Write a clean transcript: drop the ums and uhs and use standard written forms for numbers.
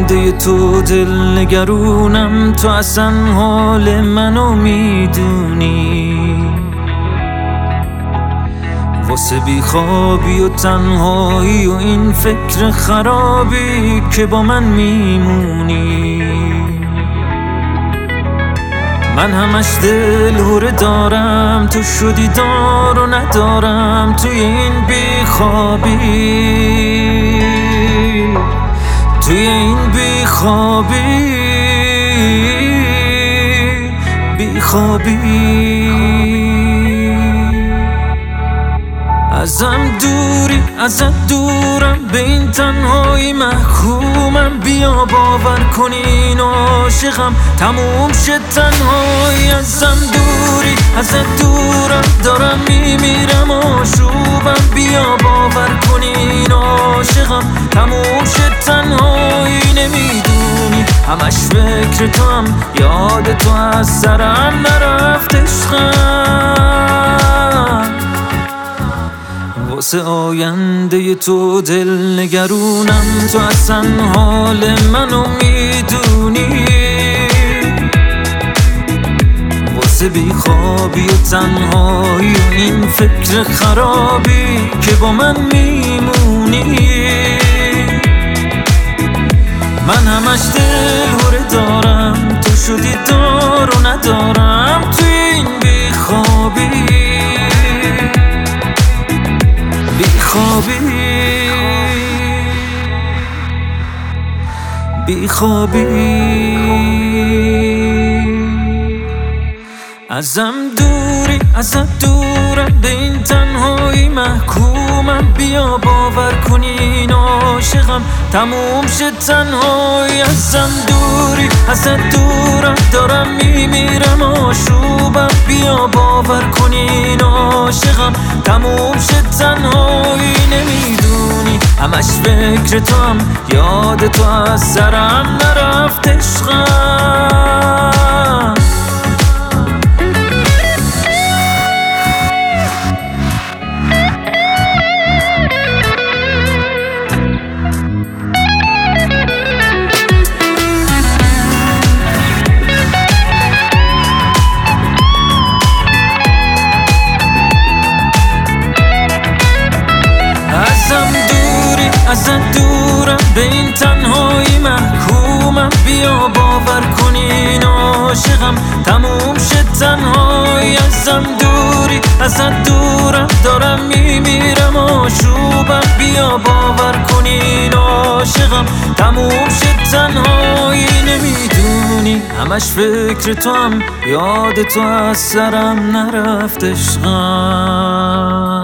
آینده تو دلنگرونم، تو اصلا حال منو میدونی. واسه بیخوابی و تنهایی و این فکر خرابی که با من میمونی. من همش دلهوره دارم، تو شدی دار و ندارم توی این بیخوابی، توی این بیخوابی، ازم دوری، ازت دورم، به این تنهایی محکومم. بیا باور کن این عاشقم، تموم شد تنهایی. ازم دوری، ازت دورم، دارم میمیرم آشوبم. بیا باور کن این عاشقم، تموم شد تنهایی. نمیدونی همش فکر تو هم، یاد تو از سرم نرفت عشقم. واسه آینده تو دلنگرونم، تو اصلا حال منو میدونی. واسه بیخوابی و تنهایی و این فکر خرابی که با من میمونی. من همش دلهوره دارم، تو شدی دار و ندارم توی این بیخوابی، بیخوابی. ازم دوری، ازت دورم، به این تنهایی محکومم. بیا باور کن این عاشقم، تموم شد تنهایی. ازم دوری، ازت دورم، دارم میمیرم آشوبم. بیا باور کن این عاشقم، تموم شد تنهایی. نمیدونی همش فکر تو هم، یاد تو از سرم نرفت عشقم. ازت دورم، به این تنهایی محکومم. بیا باور کن این عاشقم، تموم شد تنهایی. ازم دوری، ازت دورم، دارم میمیرم آشوبم. بیا باور کن این عاشقم، تموم شد تنهایی. نمیدونی همش فکر تو هم، یاد تو از سرم نرفت عشقم.